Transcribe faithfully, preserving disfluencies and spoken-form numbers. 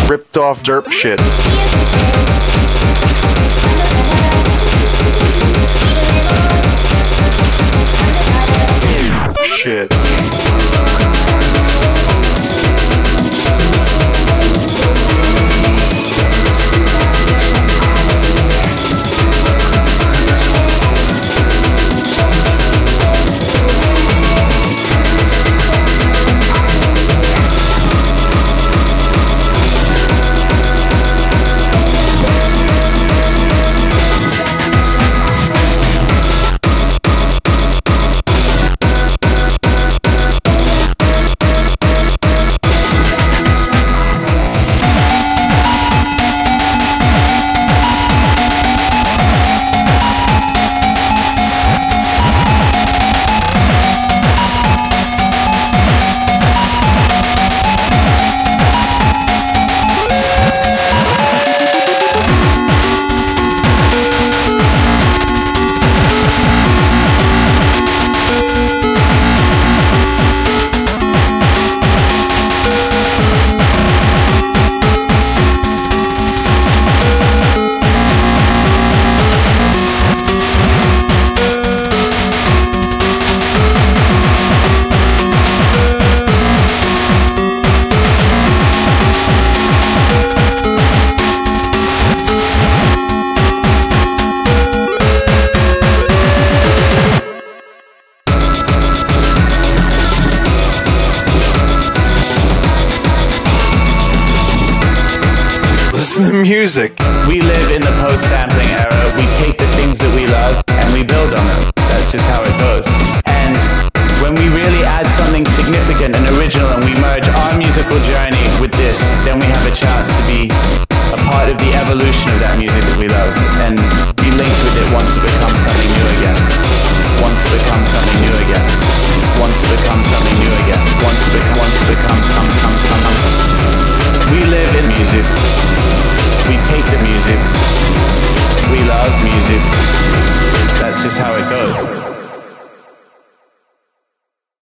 ripped off derp shit. Shit. The music. We live in the post-sampling era. We take the things that we love and we build on them. That's just how it goes. And when we really add something significant and original and we merge our musical journey with this, then we have a chance to be a part of the evolution of that music that we love and be linked with it once it becomes something new again. Once it becomes something new again. Once it becomes something new again. Once it, beca- once it becomes some, some, some. We live in music. We take the music